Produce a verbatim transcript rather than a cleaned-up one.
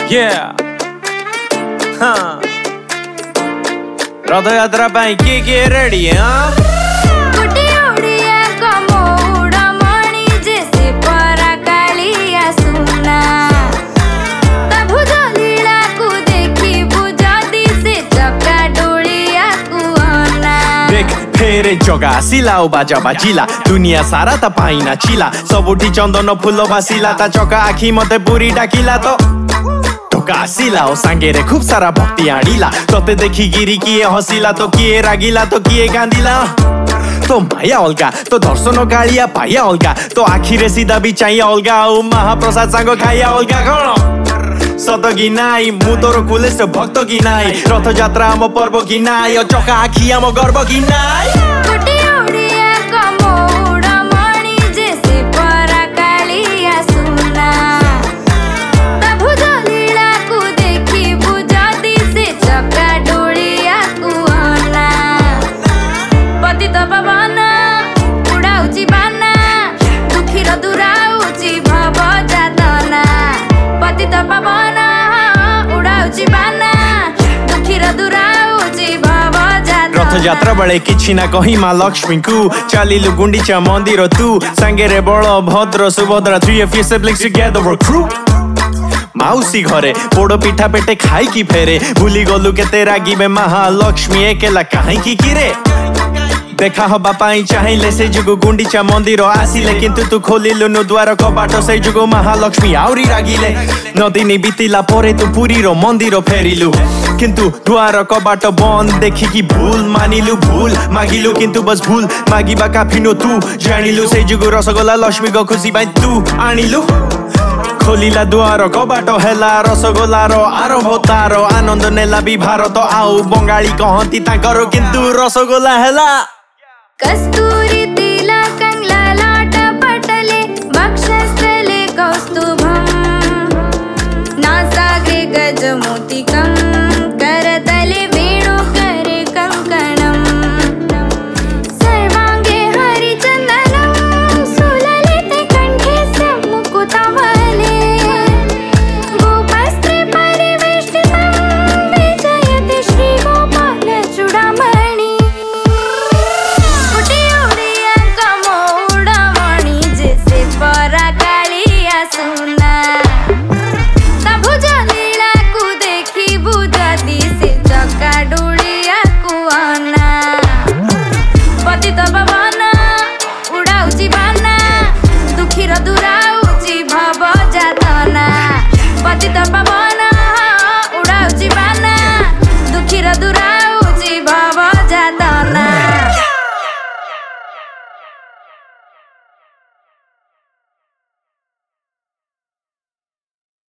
Yeah. Huh. Rathyatra पाई के के ready हाँ फेरे जगा सिला बाजा बाजिला दुनिया सारा ता पाइना चिला सबुठी चंदन फूल भासिला ता चका आखी मते पूरी डाकिला तो टोका सिला ओ सांगे रे खूब सारा भक्ति आड़िला तते देखी गिरी किए हसिला तो किए रागिला तो किए कांदिला तो माया अलगा तो दर्शन गालिया पाया अलगा तो आखी रे सीधा भी चाहिए अलगा ओ महाप्रसाद सांग खाइया अलगा कौन सत कि नाई मु तोर कुलेश भक्त कि नाई रथ यात्रा आम पर्व कि नाई चका आखि आम गर्व कि नाई रथ यात्रा बेले किछि ना कही माँ लक्ष्मी को चलिलु गुंडीचा मंदिर तू सांगे रे बड़ भद्र Subhadra three F siblings together crew माउसी घरे पोड़ पिठा पेटे खाई की फेरे भूली गलु केते रागिबे महालक्ष्मी एकेला काहे की किरे देखा हबा पाई चाहिए से जुगु गुंडीचा मंदिर आसिले किंतु तू खोलिलु द्वार कबाट से जुगु महालक्ष्मी आउरी रागिले नदिनी बीतिला परे तू पुरी रो मंदिर फेरिलु किंतु द्वार कबाट बंद देखी की भूल मानिलु भूल मागिलु किंतु बस भूल मागिबा काफिनो तू जानिलु से जुगु रसगोला लक्ष्मी को खुशी पाई तू आनिलु खोलिला द्वार कबाट हेला रसगोला रो आरंभ तार आनंद नेला भी भारत आउ बंगाली कहती ताकर किंतु रसगोला हेला कस्तूरी तिलक ललाट पटले वक्षस्थले कौस्तुभम् नासाग्रे गजमोतिकं करतले वेणुकरे कङ्कणम् सर्वाङ्गे हरिचन्दनं सुललिते कण्ठे मुकुतावले गोपस्त्रे परिवेष्टितं विजयते श्रीगोपालचूडामणि Kira